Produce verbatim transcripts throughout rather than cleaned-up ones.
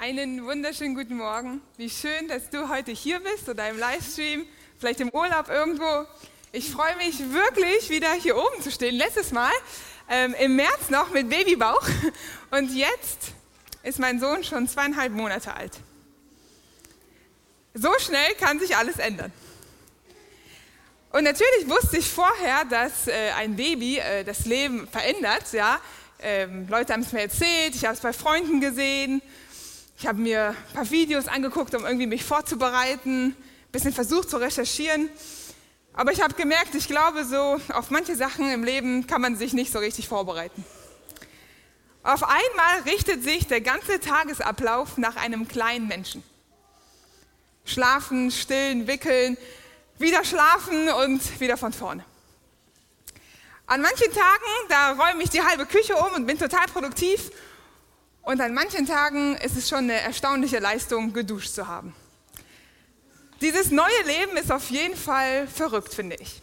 Einen wunderschönen guten Morgen. Wie schön, dass du heute hier bist oder im Livestream, vielleicht im Urlaub irgendwo. Ich freue mich wirklich, wieder hier oben zu stehen. Letztes Mal ähm, im März noch mit Babybauch und jetzt ist mein Sohn schon zweieinhalb Monate alt. So schnell kann sich alles ändern. Und natürlich wusste ich vorher, dass äh, ein Baby äh, das Leben verändert. Ja? Ähm, Leute haben es mir erzählt, ich habe es bei Freunden gesehen. Ich habe mir ein paar Videos angeguckt, um irgendwie mich vorzubereiten, ein bisschen versucht zu recherchieren. Aber ich habe gemerkt, ich glaube, so auf manche Sachen im Leben kann man sich nicht so richtig vorbereiten. Auf einmal richtet sich der ganze Tagesablauf nach einem kleinen Menschen. Schlafen, stillen, wickeln, wieder schlafen und wieder von vorne. An manchen Tagen, da räume ich die halbe Küche um und bin total produktiv. Und an manchen Tagen ist es schon eine erstaunliche Leistung, geduscht zu haben. Dieses neue Leben ist auf jeden Fall verrückt, finde ich.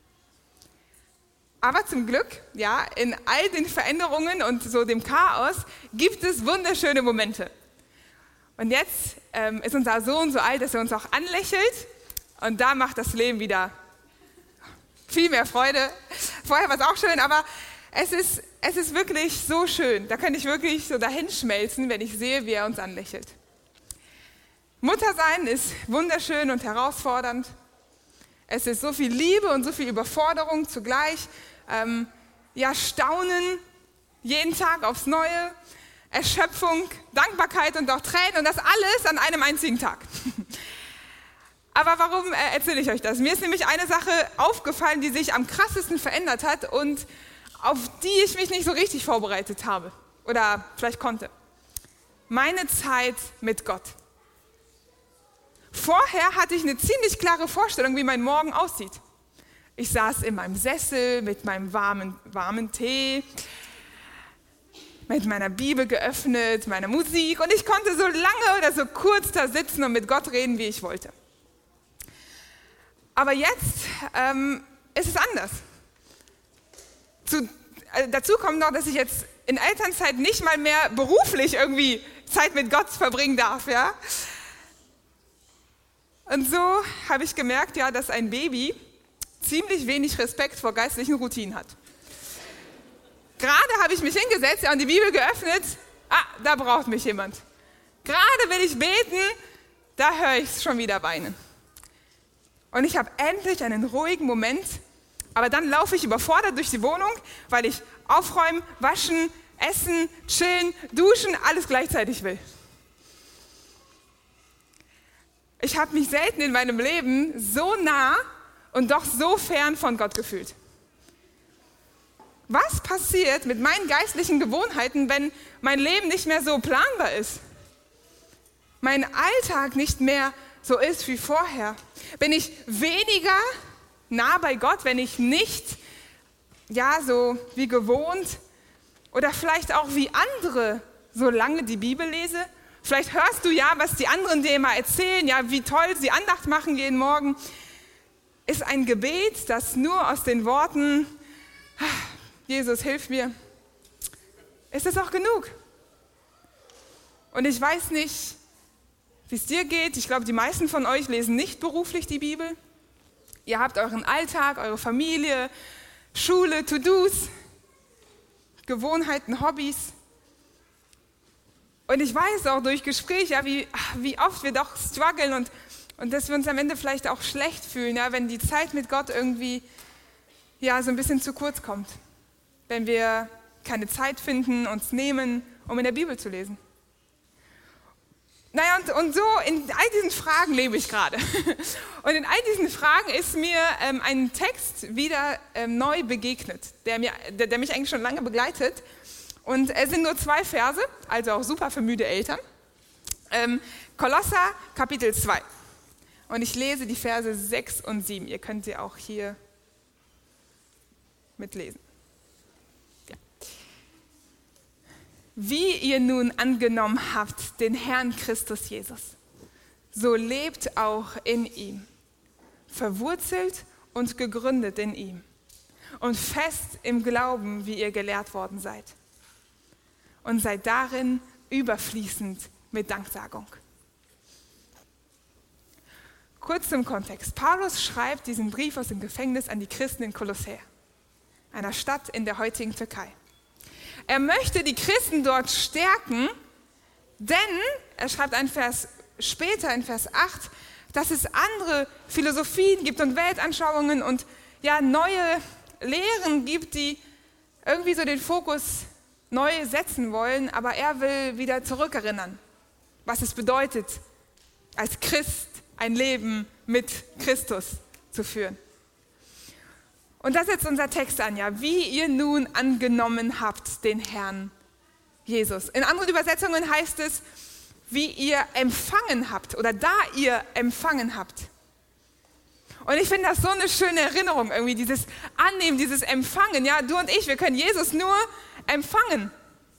Aber zum Glück, ja, in all den Veränderungen und so dem Chaos gibt es wunderschöne Momente. Und jetzt ähm, ist unser Sohn so alt, dass er uns auch anlächelt. Und da macht das Leben wieder viel mehr Freude. Vorher war es auch schön, aber es ist, es ist wirklich so schön. Da kann ich wirklich so dahin schmelzen, wenn ich sehe, wie er uns anlächelt. Mutter sein ist wunderschön und herausfordernd. Es ist so viel Liebe und so viel Überforderung zugleich. Ähm, ja, Staunen jeden Tag aufs Neue. Erschöpfung, Dankbarkeit und auch Tränen und das alles an einem einzigen Tag. Aber warum äh, erzähle ich euch das? Mir ist nämlich eine Sache aufgefallen, die sich am krassesten verändert hat und auf die ich mich nicht so richtig vorbereitet habe oder vielleicht konnte. Meine Zeit mit Gott. Vorher hatte ich eine ziemlich klare Vorstellung, wie mein Morgen aussieht. Ich saß in meinem Sessel mit meinem warmen, warmen Tee, mit meiner Bibel geöffnet, meiner Musik und ich konnte so lange oder so kurz da sitzen und mit Gott reden, wie ich wollte. Aber jetzt ähm, ist es anders. Zu, äh, dazu kommt noch, dass ich jetzt in Elternzeit nicht mal mehr beruflich irgendwie Zeit mit Gott verbringen darf. Ja? Und so habe ich gemerkt, ja, dass ein Baby ziemlich wenig Respekt vor geistlichen Routinen hat. Gerade habe ich mich hingesetzt ja, und die Bibel geöffnet. Ah, da braucht mich jemand. Gerade will ich beten, da höre ich es schon wieder weinen. Und ich habe endlich einen ruhigen Moment, aber dann laufe ich überfordert durch die Wohnung, weil ich aufräumen, waschen, essen, chillen, duschen, alles gleichzeitig will. Ich habe mich selten in meinem Leben so nah und doch so fern von Gott gefühlt. Was passiert mit meinen geistlichen Gewohnheiten, wenn mein Leben nicht mehr so planbar ist? Mein Alltag nicht mehr so ist wie vorher? Bin ich weniger nah bei Gott, wenn ich nicht, ja, so wie gewohnt oder vielleicht auch wie andere so lange die Bibel lese? Vielleicht hörst du ja, was die anderen dir immer erzählen, ja, wie toll sie Andacht machen jeden Morgen. Ist ein Gebet, das nur aus den Worten, Jesus, hilf mir, ist es auch genug? Und ich weiß nicht, wie es dir geht. Ich glaube, die meisten von euch lesen nicht beruflich die Bibel. Ihr habt euren Alltag, eure Familie, Schule, To-Dos, Gewohnheiten, Hobbys. Und ich weiß auch durch Gespräche, ja, wie, wie oft wir doch strugglen und, und dass wir uns am Ende vielleicht auch schlecht fühlen, ja, wenn die Zeit mit Gott irgendwie ja, so ein bisschen zu kurz kommt. Wenn wir keine Zeit finden, uns nehmen, um in der Bibel zu lesen. Naja, und, und so in all diesen Fragen lebe ich gerade. Und in all diesen Fragen ist mir ähm, ein Text wieder ähm, neu begegnet, der, mir, der, der mich eigentlich schon lange begleitet. Und es sind nur zwei Verse, also auch super für müde Eltern. Ähm, Kolosser, Kapitel zwei. Und ich lese die Verse sechs und sieben. Ihr könnt sie auch hier mitlesen. Ja. Wie ihr nun angenommen habt den Herrn Christus Jesus, so lebt auch in ihm, verwurzelt und gegründet in ihm und fest im Glauben, wie ihr gelehrt worden seid. Und seid darin überfließend mit Danksagung. Kurz zum Kontext. Paulus schreibt diesen Brief aus dem Gefängnis an die Christen in Kolossä, einer Stadt in der heutigen Türkei. Er möchte die Christen dort stärken, denn, er schreibt einen Vers später, in Vers acht, dass es andere Philosophien gibt und Weltanschauungen und ja, neue Lehren gibt, die irgendwie so den Fokus neu setzen wollen, aber er will wieder zurückerinnern, was es bedeutet, als Christ ein Leben mit Christus zu führen. Und das setzt unser Text an, ja, wie ihr nun angenommen habt den Herrn Jesus. In anderen Übersetzungen heißt es, wie ihr empfangen habt oder da ihr empfangen habt. Und ich finde das so eine schöne Erinnerung irgendwie, dieses Annehmen, dieses Empfangen. Ja, du und ich, wir können Jesus nur empfangen.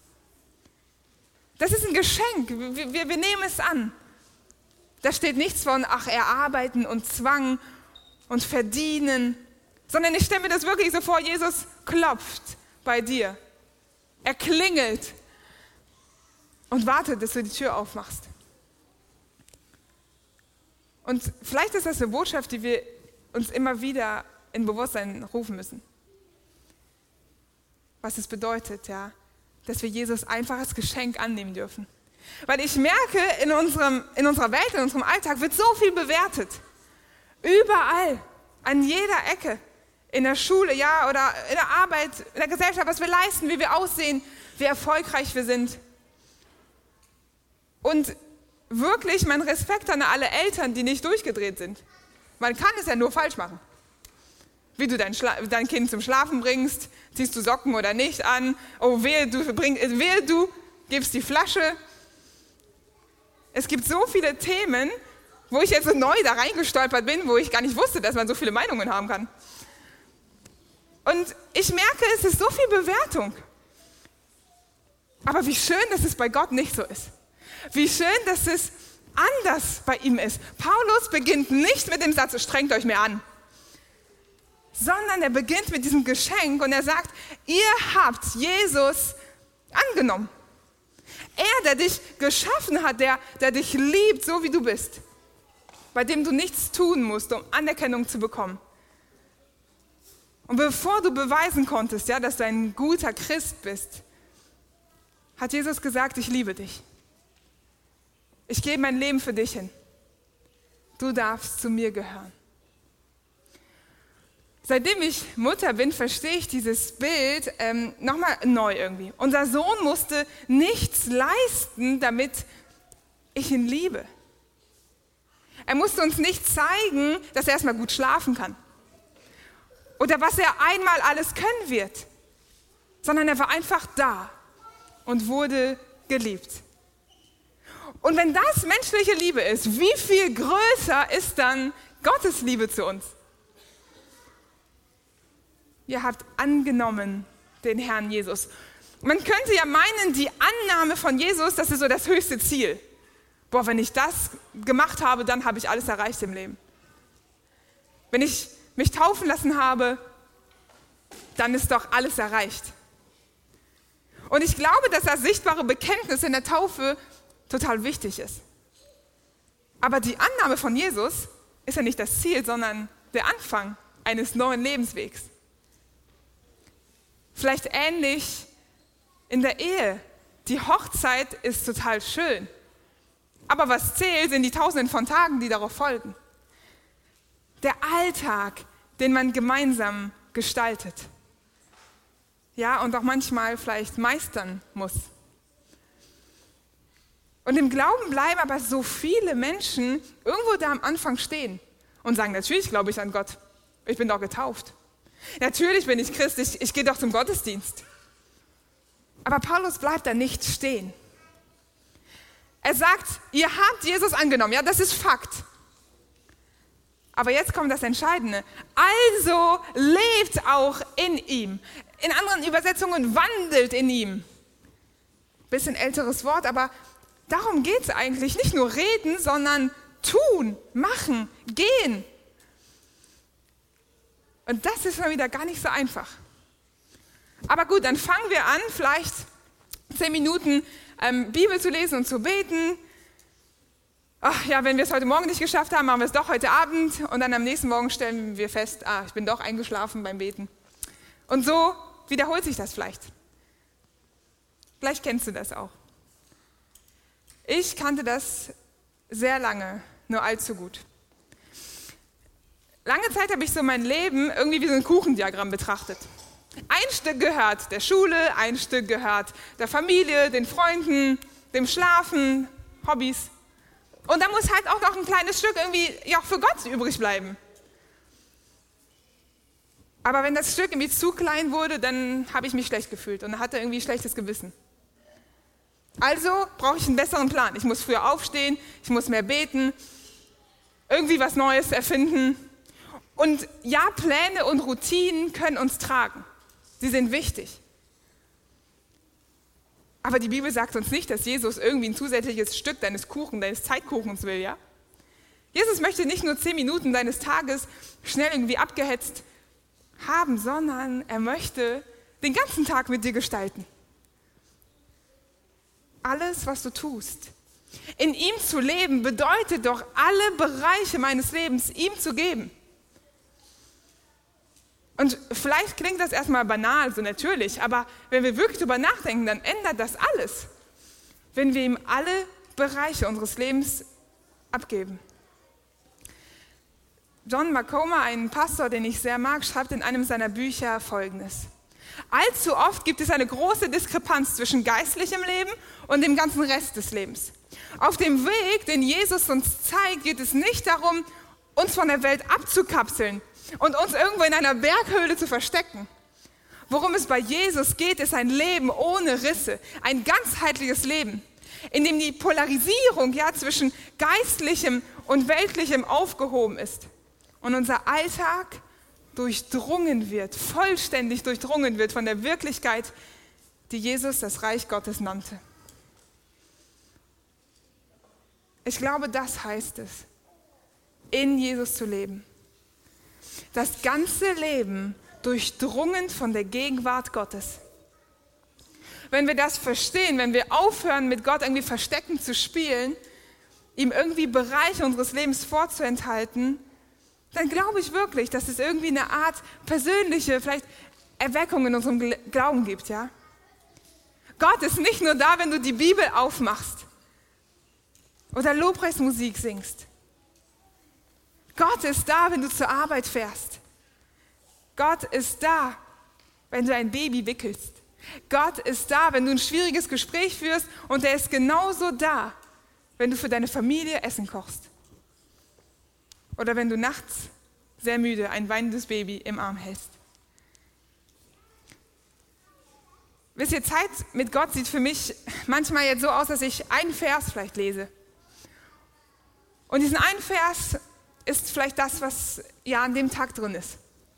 Das ist ein Geschenk, wir, wir, wir nehmen es an. Da steht nichts von, ach, erarbeiten und Zwang und verdienen, sondern ich stelle mir das wirklich so vor, Jesus klopft bei dir. Er klingelt und wartet, dass du die Tür aufmachst. Und vielleicht ist das eine Botschaft, die wir uns immer wieder in Bewusstsein rufen müssen. Was es bedeutet, ja, dass wir Jesus einfach als Geschenk annehmen dürfen. Weil ich merke, in, unserem, in unserer Welt, in unserem Alltag wird so viel bewertet. Überall, an jeder Ecke. In der Schule, ja, oder in der Arbeit, in der Gesellschaft, was wir leisten, wie wir aussehen, wie erfolgreich wir sind. Und wirklich mein Respekt an alle Eltern, die nicht durchgedreht sind. Man kann es ja nur falsch machen. Wie du dein, Schla- dein Kind zum Schlafen bringst, ziehst du Socken oder nicht an, oh wehe, du, bring, wehe, du gibst die Flasche. Es gibt so viele Themen, wo ich jetzt so neu da reingestolpert bin, wo ich gar nicht wusste, dass man so viele Meinungen haben kann. Und ich merke, es ist so viel Bewertung. Aber wie schön, dass es bei Gott nicht so ist. Wie schön, dass es anders bei ihm ist. Paulus beginnt nicht mit dem Satz, strengt euch mehr an, sondern er beginnt mit diesem Geschenk und er sagt, ihr habt Jesus angenommen. Er, der dich geschaffen hat, der, der dich liebt, so wie du bist, bei dem du nichts tun musst, um Anerkennung zu bekommen. Und bevor du beweisen konntest, ja, dass du ein guter Christ bist, hat Jesus gesagt, ich liebe dich. Ich gebe mein Leben für dich hin. Du darfst zu mir gehören. Seitdem ich Mutter bin, verstehe ich dieses Bild ähm, nochmal neu irgendwie. Unser Sohn musste nichts leisten, damit ich ihn liebe. Er musste uns nicht zeigen, dass er erstmal gut schlafen kann. Oder was er einmal alles können wird. Sondern er war einfach da und wurde geliebt. Und wenn das menschliche Liebe ist, wie viel größer ist dann Gottes Liebe zu uns? Ihr habt angenommen den Herrn Jesus. Man könnte ja meinen, die Annahme von Jesus, das ist so das höchste Ziel. Boah, wenn ich das gemacht habe, dann habe ich alles erreicht im Leben. Wenn ich mich taufen lassen habe, dann ist doch alles erreicht. Und ich glaube, dass das sichtbare Bekenntnis in der Taufe total wichtig ist. Aber die Annahme von Jesus ist ja nicht das Ziel, sondern der Anfang eines neuen Lebenswegs. Vielleicht ähnlich in der Ehe. Die Hochzeit ist total schön. Aber was zählt, sind die Tausenden von Tagen, die darauf folgen. Der Alltag, den man gemeinsam gestaltet. Ja, und auch manchmal vielleicht meistern muss. Und im Glauben bleiben aber so viele Menschen irgendwo da am Anfang stehen und sagen, natürlich glaube ich an Gott. Ich bin doch getauft. Natürlich bin ich Christ, ich, ich gehe doch zum Gottesdienst. Aber Paulus bleibt da nicht stehen. Er sagt, ihr habt Jesus angenommen, ja, das ist Fakt. Aber jetzt kommt das Entscheidende. Also lebt auch in ihm. In anderen Übersetzungen wandelt in ihm. Bisschen älteres Wort, aber darum geht es eigentlich. Nicht nur reden, sondern tun, machen, gehen. Und das ist schon wieder gar nicht so einfach. Aber gut, dann fangen wir an, vielleicht zehn Minuten ähm, Bibel zu lesen und zu beten. Ach ja, wenn wir es heute Morgen nicht geschafft haben, machen wir es doch heute Abend und dann am nächsten Morgen stellen wir fest, ah, ich bin doch eingeschlafen beim Beten. Und so wiederholt sich das vielleicht. Vielleicht kennst du das auch. Ich kannte das sehr lange, nur allzu gut. Lange Zeit habe ich so mein Leben irgendwie wie so ein Kuchendiagramm betrachtet. Ein Stück gehört der Schule, ein Stück gehört der Familie, den Freunden, dem Schlafen, Hobbys. Und da muss halt auch noch ein kleines Stück irgendwie ja, für Gott übrig bleiben. Aber wenn das Stück irgendwie zu klein wurde, dann habe ich mich schlecht gefühlt und hatte irgendwie schlechtes Gewissen. Also brauche ich einen besseren Plan. Ich muss früher aufstehen, ich muss mehr beten, irgendwie was Neues erfinden. Und ja, Pläne und Routinen können uns tragen. Sie sind wichtig. Aber die Bibel sagt uns nicht, dass Jesus irgendwie ein zusätzliches Stück deines Kuchen, deines Zeitkuchens will, ja? Jesus möchte nicht nur zehn Minuten deines Tages schnell irgendwie abgehetzt haben, sondern er möchte den ganzen Tag mit dir gestalten. Alles, was du tust. In ihm zu leben bedeutet doch, alle Bereiche meines Lebens ihm zu geben. Und vielleicht klingt das erstmal banal, so natürlich, aber wenn wir wirklich darüber nachdenken, dann ändert das alles, wenn wir ihm alle Bereiche unseres Lebens abgeben. John Macoma, ein Pastor, den ich sehr mag, schreibt in einem seiner Bücher Folgendes. Allzu oft gibt es eine große Diskrepanz zwischen geistlichem Leben und dem ganzen Rest des Lebens. Auf dem Weg, den Jesus uns zeigt, geht es nicht darum, uns von der Welt abzukapseln und uns irgendwo in einer Berghöhle zu verstecken. Worum es bei Jesus geht, ist ein Leben ohne Risse, ein ganzheitliches Leben, in dem die Polarisierung ja, zwischen geistlichem und weltlichem aufgehoben ist und unser Alltag durchdrungen wird, vollständig durchdrungen wird von der Wirklichkeit, die Jesus das Reich Gottes nannte. Ich glaube, das heißt es, in Jesus zu leben. Das ganze Leben durchdrungen von der Gegenwart Gottes. Wenn wir das verstehen, wenn wir aufhören, mit Gott irgendwie verstecken zu spielen, ihm irgendwie Bereiche unseres Lebens vorzuenthalten, dann glaube ich wirklich, dass es irgendwie eine Art persönliche, vielleicht Erweckung in unserem Glauben gibt. Ja? Gott ist nicht nur da, wenn du die Bibel aufmachst oder Lobpreismusik singst. Gott ist da, wenn du zur Arbeit fährst. Gott ist da, wenn du ein Baby wickelst. Gott ist da, wenn du ein schwieriges Gespräch führst und er ist genauso da, wenn du für deine Familie Essen kochst. Oder wenn du nachts sehr müde ein weinendes Baby im Arm hältst. Wisst ihr, Zeit mit Gott sieht für mich manchmal jetzt so aus, dass ich einen Vers vielleicht lese. Und diesen einen Vers ist vielleicht das, was ja an dem Tag drin ist.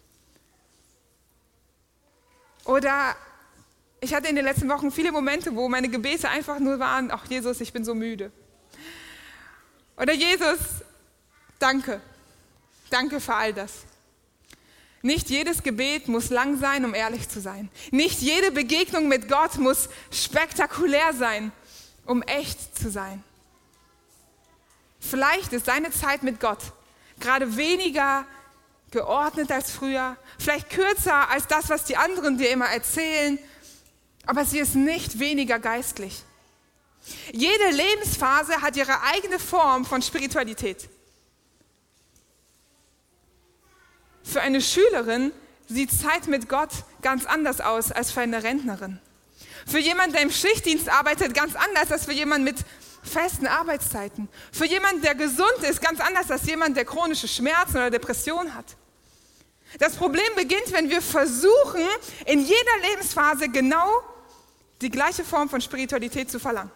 Oder ich hatte in den letzten Wochen viele Momente, wo meine Gebete einfach nur waren, ach Jesus, ich bin so müde. Oder Jesus, danke. Danke für all das. Nicht jedes Gebet muss lang sein, um ehrlich zu sein. Nicht jede Begegnung mit Gott muss spektakulär sein, um echt zu sein. Vielleicht ist deine Zeit mit Gott gerade weniger geordnet als früher, vielleicht kürzer als das, was die anderen dir immer erzählen, aber sie ist nicht weniger geistlich. Jede Lebensphase hat ihre eigene Form von Spiritualität. Für eine Schülerin sieht Zeit mit Gott ganz anders aus als für eine Rentnerin. Für jemanden, der im Schichtdienst arbeitet, ganz anders als für jemanden mit festen Arbeitszeiten. Für jemanden, der gesund ist, ganz anders als jemand, der chronische Schmerzen oder Depressionen hat. Das Problem beginnt, wenn wir versuchen, in jeder Lebensphase genau die gleiche Form von Spiritualität zu verlangen.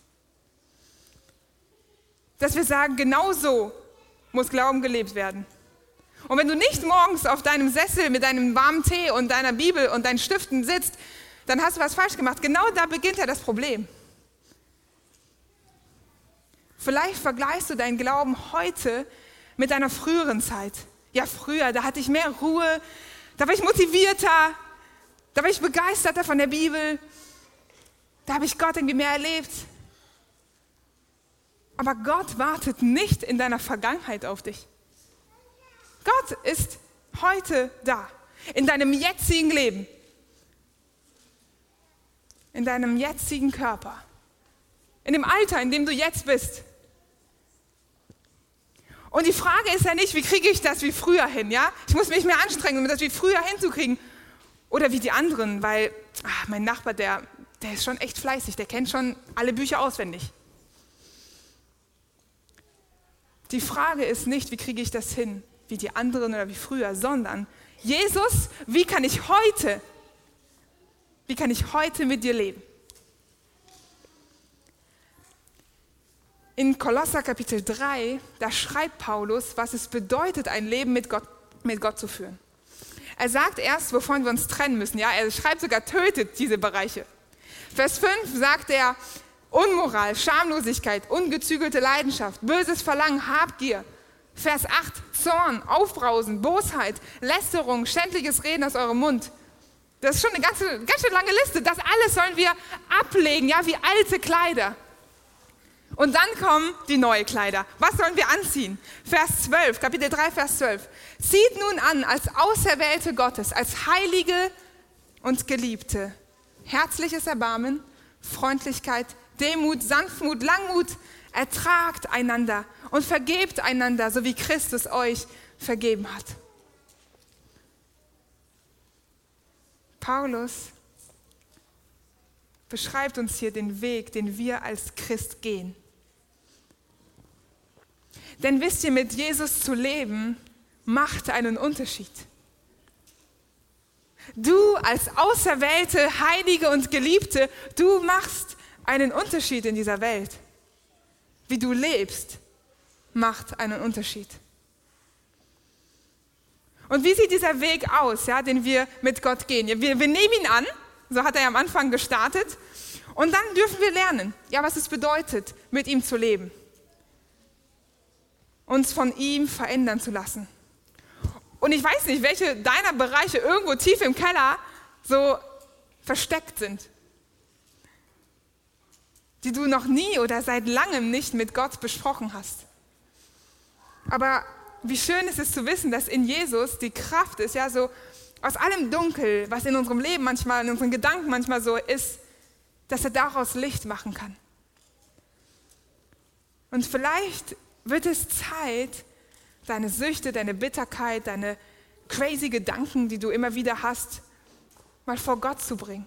Dass wir sagen, genau so muss Glauben gelebt werden. Und wenn du nicht morgens auf deinem Sessel mit deinem warmen Tee und deiner Bibel und deinen Stiften sitzt, dann hast du was falsch gemacht. Genau da beginnt ja das Problem. Vielleicht vergleichst du deinen Glauben heute mit deiner früheren Zeit. Ja, früher, da hatte ich mehr Ruhe, da war ich motivierter, da war ich begeisterter von der Bibel. Da habe ich Gott irgendwie mehr erlebt. Aber Gott wartet nicht in deiner Vergangenheit auf dich. Gott ist heute da, in deinem jetzigen Leben, in deinem jetzigen Körper, in dem Alter, in dem du jetzt bist. Und die Frage ist ja nicht, wie kriege ich das wie früher hin, ja? Ich muss mich mehr anstrengen, um das wie früher hinzukriegen. Oder wie die anderen, weil ach, mein Nachbar, der, der ist schon echt fleißig, der kennt schon alle Bücher auswendig. Die Frage ist nicht, wie kriege ich das hin, wie die anderen oder wie früher, sondern Jesus, wie kann ich heute, wie kann ich heute mit dir leben? In Kolosser Kapitel drei, da schreibt Paulus, was es bedeutet, ein Leben mit Gott, mit Gott zu führen. Er sagt erst, wovon wir uns trennen müssen. Ja, er schreibt sogar, tötet diese Bereiche. Vers fünf sagt er, Unmoral, Schamlosigkeit, ungezügelte Leidenschaft, böses Verlangen, Habgier. Vers acht, Zorn, Aufbrausen, Bosheit, Lästerung, schändliches Reden aus eurem Mund. Das ist schon eine ganze, ganz schön lange Liste. Das alles sollen wir ablegen, ja, wie alte Kleider. Und dann kommen die neuen Kleider. Was sollen wir anziehen? Vers zwölf, Kapitel drei, Vers zwölf. Zieht nun an als Auserwählte Gottes, als Heilige und Geliebte. Herzliches Erbarmen, Freundlichkeit, Demut, Sanftmut, Langmut. Ertragt einander und vergebt einander, so wie Christus euch vergeben hat. Paulus beschreibt uns hier den Weg, den wir als Christ gehen. Denn wisst ihr, mit Jesus zu leben, macht einen Unterschied. Du als Auserwählte, Heilige und Geliebte, du machst einen Unterschied in dieser Welt. Wie du lebst, macht einen Unterschied. Und wie sieht dieser Weg aus, ja, den wir mit Gott gehen? Wir, wir nehmen ihn an, so hat er ja am Anfang gestartet, und dann dürfen wir lernen, ja, was es bedeutet, mit ihm zu leben. Uns von ihm verändern zu lassen. Und ich weiß nicht, welche deiner Bereiche irgendwo tief im Keller so versteckt sind, die du noch nie oder seit langem nicht mit Gott besprochen hast. Aber wie schön ist es zu wissen, dass in Jesus die Kraft ist, ja, so aus allem Dunkel, was in unserem Leben manchmal, in unseren Gedanken manchmal so ist, dass er daraus Licht machen kann. Und vielleicht wird es Zeit, deine Süchte, deine Bitterkeit, deine crazy Gedanken, die du immer wieder hast, mal vor Gott zu bringen.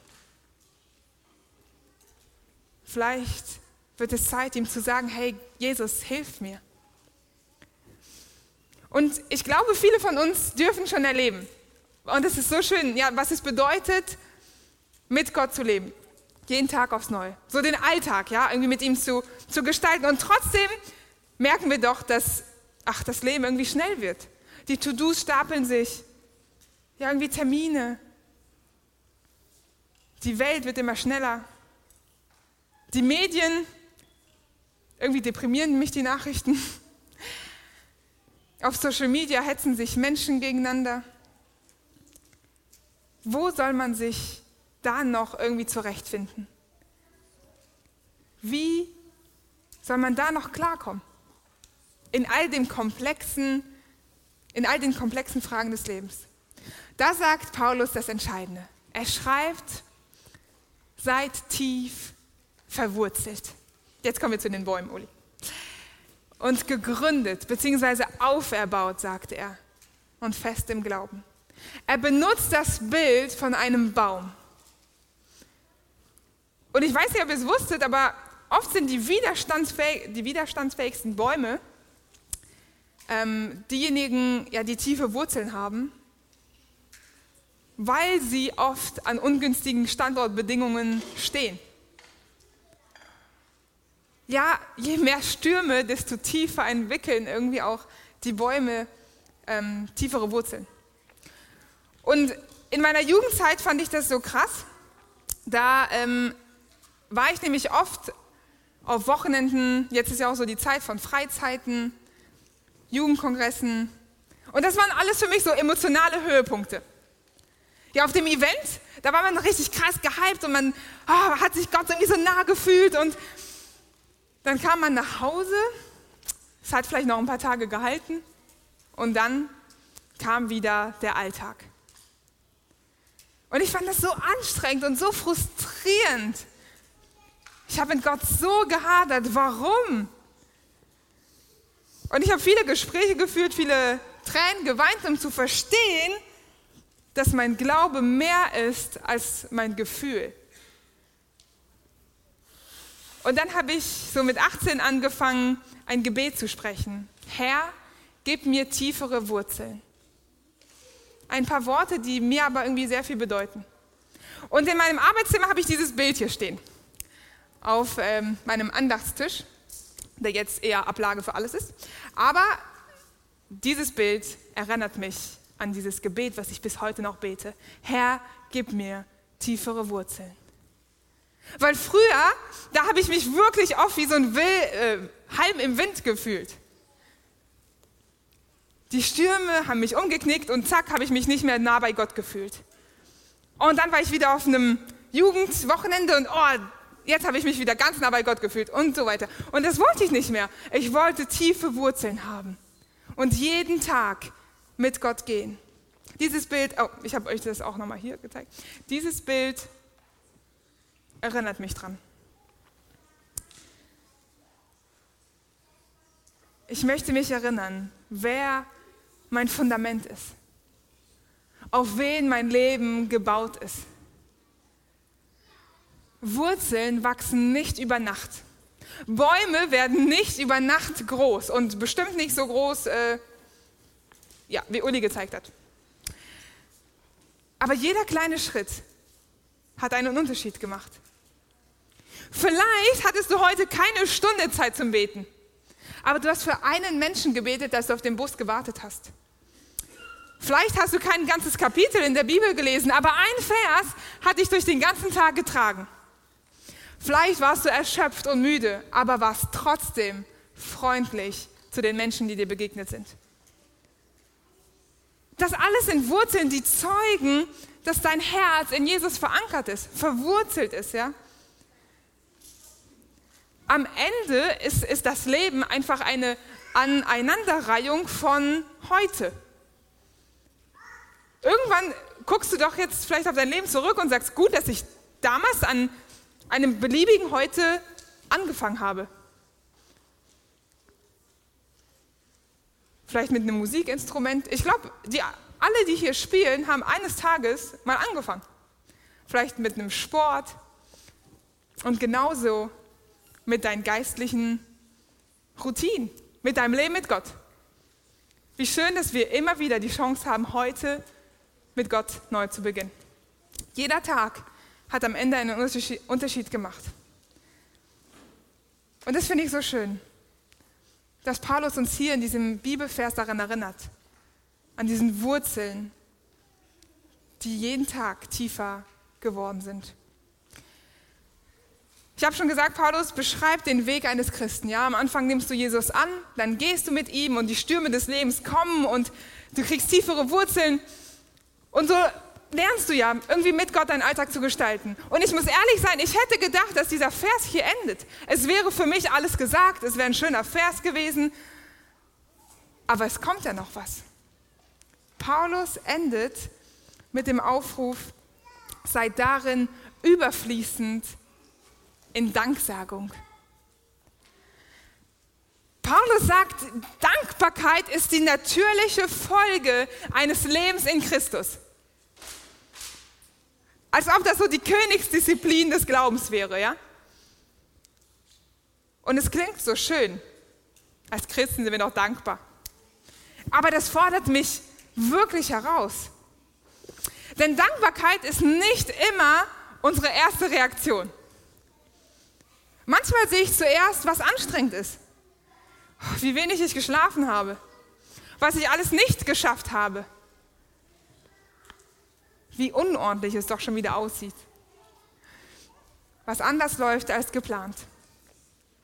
Vielleicht wird es Zeit, ihm zu sagen, hey, Jesus, hilf mir. Und ich glaube, viele von uns dürfen schon erleben. Und es ist so schön, ja, was es bedeutet, mit Gott zu leben. Jeden Tag aufs Neue. So den Alltag, ja, irgendwie mit ihm zu, zu gestalten. Und trotzdem merken wir doch, dass, ach, das Leben irgendwie schnell wird. Die To-Dos stapeln sich. Ja, irgendwie Termine. Die Welt wird immer schneller. Die Medien, irgendwie deprimieren mich die Nachrichten. Auf Social Media hetzen sich Menschen gegeneinander. Wo soll man sich da noch irgendwie zurechtfinden? Wie soll man da noch klarkommen? In all dem komplexen, in all den komplexen Fragen des Lebens. Da sagt Paulus das Entscheidende. Er schreibt, seid tief verwurzelt. Jetzt kommen wir zu den Bäumen, Uli. Und gegründet, beziehungsweise auferbaut, sagt er, und fest im Glauben. Er benutzt das Bild von einem Baum. Und ich weiß nicht, ob ihr es wusstet, aber oft sind die, widerstandsfähig, die widerstandsfähigsten Bäume ähm, diejenigen, ja, die tiefe Wurzeln haben, weil sie oft an ungünstigen Standortbedingungen stehen. Ja, je mehr Stürme, desto tiefer entwickeln irgendwie auch die Bäume ähm, tiefere Wurzeln. Und in meiner Jugendzeit fand ich das so krass. Da ähm, war ich nämlich oft auf Wochenenden, jetzt ist ja auch so die Zeit von Freizeiten, Jugendkongressen. Und das waren alles für mich so emotionale Höhepunkte. Ja, auf dem Event, da war man richtig krass gehypt und man oh, hat sich Gott irgendwie so nah gefühlt und dann kam man nach Hause, es hat vielleicht noch ein paar Tage gehalten und dann kam wieder der Alltag. Und ich fand das so anstrengend und so frustrierend. Ich habe mit Gott so gehadert, warum? Und ich habe viele Gespräche geführt, viele Tränen geweint, um zu verstehen, dass mein Glaube mehr ist als mein Gefühl. Und dann habe ich so mit achtzehn angefangen, ein Gebet zu sprechen. Herr, gib mir tiefere Wurzeln. Ein paar Worte, die mir aber irgendwie sehr viel bedeuten. Und in meinem Arbeitszimmer habe ich dieses Bild hier stehen. Auf ähm, meinem Andachtstisch, der jetzt eher Ablage für alles ist. Aber dieses Bild erinnert mich an dieses Gebet, was ich bis heute noch bete. Herr, gib mir tiefere Wurzeln. Weil früher, da habe ich mich wirklich oft wie so ein Will, äh, Halm im Wind gefühlt. Die Stürme haben mich umgeknickt und zack, habe ich mich nicht mehr nah bei Gott gefühlt. Und dann war ich wieder auf einem Jugendwochenende und oh, jetzt habe ich mich wieder ganz nah bei Gott gefühlt und so weiter. Und das wollte ich nicht mehr. Ich wollte tiefe Wurzeln haben und jeden Tag mit Gott gehen. Dieses Bild, oh, ich habe euch das auch nochmal hier gezeigt. Dieses Bild erinnert mich dran. Ich möchte mich erinnern, wer mein Fundament ist, auf wen mein Leben gebaut ist. Wurzeln wachsen nicht über Nacht. Bäume werden nicht über Nacht groß und bestimmt nicht so groß, äh, ja, wie Uli gezeigt hat. Aber jeder kleine Schritt hat einen Unterschied gemacht. Vielleicht hattest du heute keine Stunde Zeit zum Beten, aber du hast für einen Menschen gebetet, dass du auf den Bus gewartet hast. Vielleicht hast du kein ganzes Kapitel in der Bibel gelesen, aber ein Vers hat dich durch den ganzen Tag getragen. Vielleicht warst du erschöpft und müde, aber warst trotzdem freundlich zu den Menschen, die dir begegnet sind. Das alles sind Wurzeln, die zeugen, dass dein Herz in Jesus verankert ist, verwurzelt ist, ja. Am Ende ist, ist das Leben einfach eine Aneinanderreihung von heute. Irgendwann guckst du doch jetzt vielleicht auf dein Leben zurück und sagst, gut, dass ich damals an einem beliebigen Heute angefangen habe. Vielleicht mit einem Musikinstrument. Ich glaube, die, alle, die hier spielen, haben eines Tages mal angefangen. Vielleicht mit einem Sport und genauso mit deinen geistlichen Routinen, mit deinem Leben mit Gott. Wie schön, dass wir immer wieder die Chance haben, heute mit Gott neu zu beginnen. Jeder Tag hat am Ende einen Unterschied gemacht. Und das finde ich so schön, dass Paulus uns hier in diesem Bibelvers daran erinnert, an diesen Wurzeln, die jeden Tag tiefer geworden sind. Ich habe schon gesagt, Paulus beschreibt den Weg eines Christen. Ja, am Anfang nimmst du Jesus an, dann gehst du mit ihm und die Stürme des Lebens kommen und du kriegst tiefere Wurzeln. Und so lernst du ja, irgendwie mit Gott deinen Alltag zu gestalten. Und ich muss ehrlich sein, ich hätte gedacht, dass dieser Vers hier endet. Es wäre für mich alles gesagt, es wäre ein schöner Vers gewesen. Aber es kommt ja noch was. Paulus endet mit dem Aufruf, seid darin überfließend in Danksagung. Paulus sagt, Dankbarkeit ist die natürliche Folge eines Lebens in Christus. Als ob das so die Königsdisziplin des Glaubens wäre, ja? Und es klingt so schön. Als Christen sind wir doch dankbar. Aber das fordert mich wirklich heraus. Denn Dankbarkeit ist nicht immer unsere erste Reaktion. Manchmal sehe ich zuerst, was anstrengend ist. Wie wenig ich geschlafen habe. Was ich alles nicht geschafft habe. Wie unordentlich es doch schon wieder aussieht. Was anders läuft als geplant.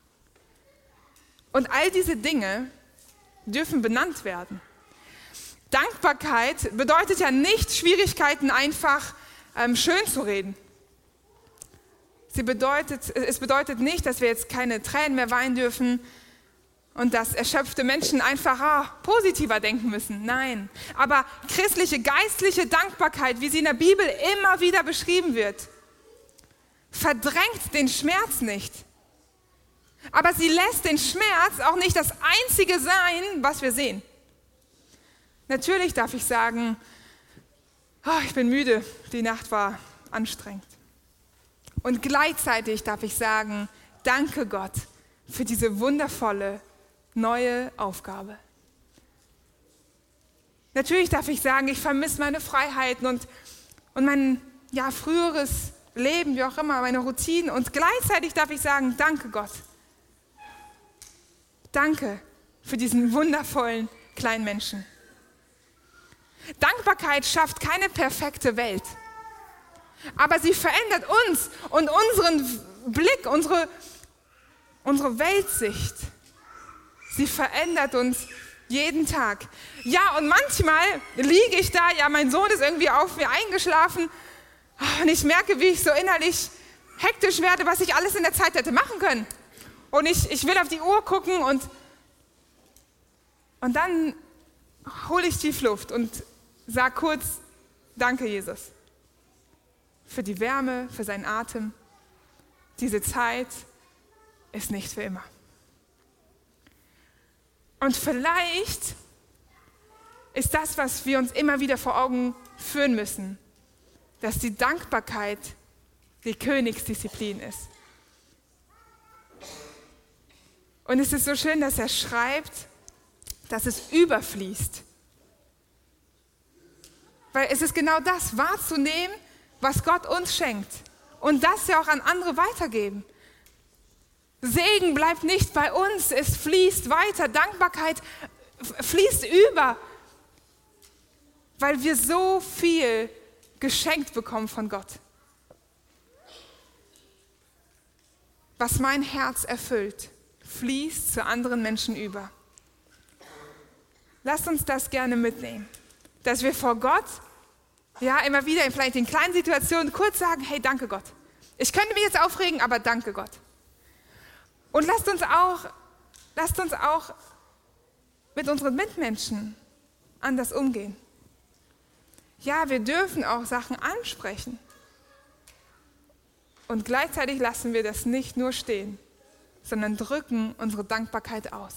Und all diese Dinge dürfen benannt werden. Dankbarkeit bedeutet ja nicht, Schwierigkeiten einfach ähm, schön zu reden. Sie bedeutet, es bedeutet nicht, dass wir jetzt keine Tränen mehr weinen dürfen und dass erschöpfte Menschen einfach ah, positiver denken müssen. Nein, aber christliche, geistliche Dankbarkeit, wie sie in der Bibel immer wieder beschrieben wird, verdrängt den Schmerz nicht. Aber sie lässt den Schmerz auch nicht das Einzige sein, was wir sehen. Natürlich darf ich sagen, oh, ich bin müde, die Nacht war anstrengend. Und gleichzeitig darf ich sagen, danke Gott für diese wundervolle neue Aufgabe. Natürlich darf ich sagen, ich vermisse meine Freiheiten und, und mein ja, früheres Leben, wie auch immer, meine Routinen. Und gleichzeitig darf ich sagen, danke Gott. Danke für diesen wundervollen kleinen Menschen. Dankbarkeit schafft keine perfekte Welt, aber sie verändert uns und unseren Blick, unsere, unsere Weltsicht. Sie verändert uns jeden Tag. Ja, und manchmal liege ich da, ja, mein Sohn ist irgendwie auf mir eingeschlafen und ich merke, wie ich so innerlich hektisch werde, was ich alles in der Zeit hätte machen können. Und ich, ich will auf die Uhr gucken und, und dann hole ich tief Luft und sage kurz, danke Jesus für die Wärme, für seinen Atem. Diese Zeit ist nicht für immer. Und vielleicht ist das, was wir uns immer wieder vor Augen führen müssen, dass die Dankbarkeit die Königsdisziplin ist. Und es ist so schön, dass er schreibt, dass es überfließt. Weil es ist genau das, wahrzunehmen, was Gott uns schenkt. Und das ja auch an andere weitergeben. Segen bleibt nicht bei uns, es fließt weiter. Dankbarkeit fließt über, weil wir so viel geschenkt bekommen von Gott. Was mein Herz erfüllt, fließt zu anderen Menschen über. Lasst uns das gerne mitnehmen, dass wir vor Gott, ja, immer wieder, vielleicht in kleinen Situationen kurz sagen, hey, danke Gott. Ich könnte mich jetzt aufregen, aber danke Gott. Und lasst uns auch, lasst uns auch mit unseren Mitmenschen anders umgehen. Ja, wir dürfen auch Sachen ansprechen. Und gleichzeitig lassen wir das nicht nur stehen, sondern drücken unsere Dankbarkeit aus.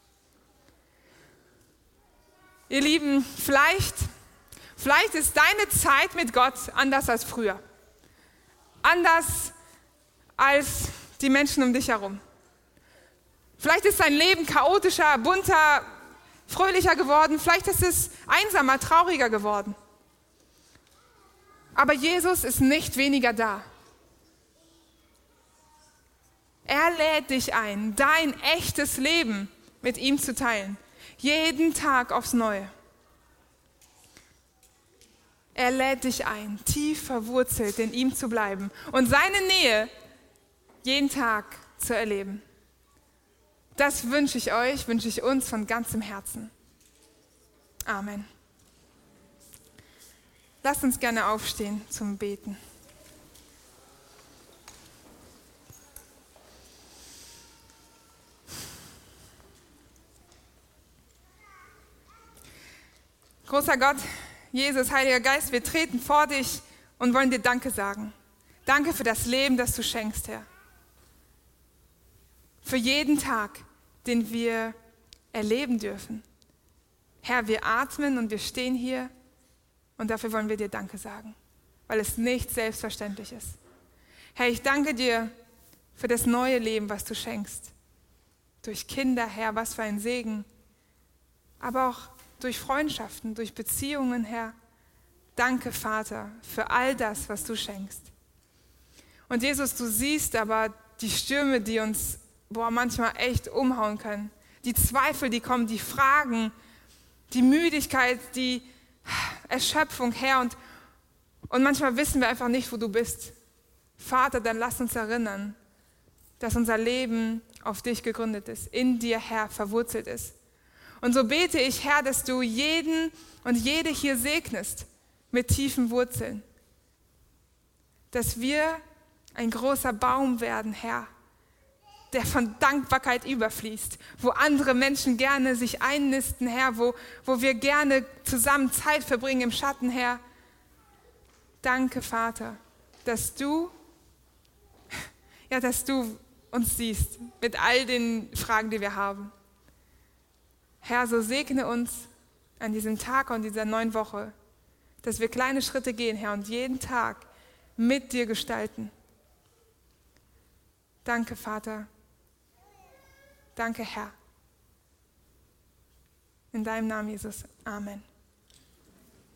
Ihr Lieben, vielleicht, vielleicht ist deine Zeit mit Gott anders als früher. Anders als die Menschen um dich herum. Vielleicht ist dein Leben chaotischer, bunter, fröhlicher geworden. Vielleicht ist es einsamer, trauriger geworden. Aber Jesus ist nicht weniger da. Er lädt dich ein, dein echtes Leben mit ihm zu teilen. Jeden Tag aufs Neue. Er lädt dich ein, tief verwurzelt in ihm zu bleiben und seine Nähe jeden Tag zu erleben. Das wünsche ich euch, wünsche ich uns von ganzem Herzen. Amen. Lasst uns gerne aufstehen zum Beten. Großer Gott, Jesus, Heiliger Geist, wir treten vor dich und wollen dir Danke sagen. Danke für das Leben, das du schenkst, Herr. Für jeden Tag, den wir erleben dürfen. Herr, wir atmen und wir stehen hier und dafür wollen wir dir Danke sagen, weil es nicht selbstverständlich ist. Herr, ich danke dir für das neue Leben, was du schenkst. Durch Kinder, Herr, was für ein Segen. Aber auch durch Freundschaften, durch Beziehungen, Herr. Danke, Vater, für all das, was du schenkst. Und Jesus, du siehst aber die Stürme, die uns boah, manchmal echt umhauen können. Die Zweifel, die kommen, die Fragen, die Müdigkeit, die Erschöpfung, Herr. Und, und manchmal wissen wir einfach nicht, wo du bist. Vater, dann lass uns erinnern, dass unser Leben auf dich gegründet ist, in dir, Herr, verwurzelt ist. Und so bete ich, Herr, dass du jeden und jede hier segnest mit tiefen Wurzeln. Dass wir ein großer Baum werden, Herr, der von Dankbarkeit überfließt, wo andere Menschen gerne sich einnisten, Herr, wo, wo wir gerne zusammen Zeit verbringen im Schatten, Herr. Danke, Vater, dass du, ja, dass du uns siehst mit all den Fragen, die wir haben. Herr, so segne uns an diesem Tag und dieser neuen Woche, dass wir kleine Schritte gehen, Herr, und jeden Tag mit dir gestalten. Danke, Vater. Danke, Herr. In deinem Namen, Jesus. Amen.